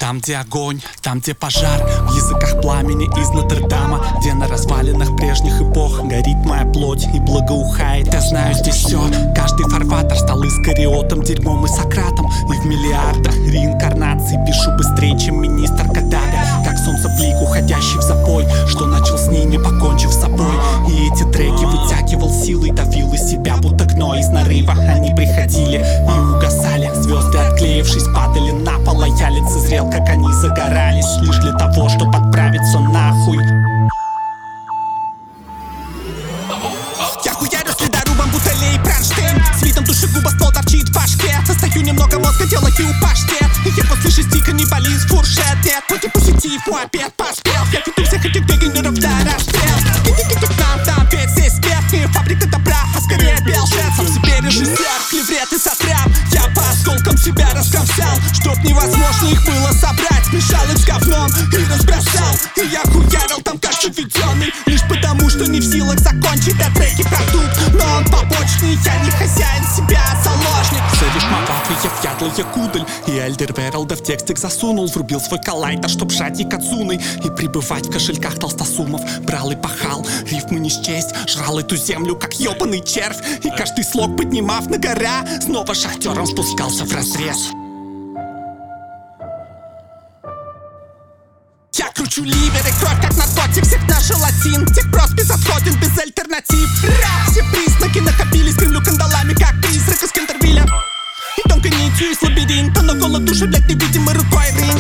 Там, где огонь, там, где пожар, в языках пламени из Нотр-Дама, где на развалинах прежних эпох горит моя плоть и благоухает. Я знаю здесь все, каждый фарватер стал Искариотом, дерьмом и Сократом. И в миллиардах реинкарнаций пишу быстрее, чем министр Каддафи. Как солнце в лиг, уходящий в запой, что начал с ними, покончив с собой. И эти треки вытягивал силой, давил из себя, будто гной из нарыва. Они приходили и угасали, звезды, отклеившись, падали на пол, а я лицезрел, как они загорались, лишь для того, чтобы отправиться нахуй. Я хуярю следорубом бутылей Кронштейн, с видом душегуба ствол торчит в башке. Состою немного мозга, делаю паштет, и я после 6 каннибалист фуршет. Нет, хоть и позитив, мой обед поспел. Я веду всех этих дегенеров до расстрел. Идите к нам, там ведь здесь смерть, фабрика добра, а скорее белшет. Сам себе режиссер, клеврет и сотряп. Я по осколкам себя раскромсал, чтоб невозможно их было собрать. Смешал их с говном и разбросал, и я хуярил там как заведенный, лишь потому, что не в силах закончить до треки продукт. Но он побочный, я не хозяин себя, а заложник. Сэвиш Мавафи, я вядлая кудаль, и Эльдер Вералда в текстик засунул. Врубил свой коллайдер, чтоб жать и кацуной и пребывать в кошельках толстосумов. Брал и пахал, рифмы не счесть, жрал эту землю, как ебаный червь. И каждый слог поднимав на гора, снова шахтером спускался в разрез. Я кручу ливер и кровь, как наркотик, всех на желатин. Техпрос безотходен, без альтернатив. Все признаки накопились, кремлю кандалами, как призрак из Кентервилля. И тонко нитью из лабиринта, но голод души, блядь, невидимой рукой рынь.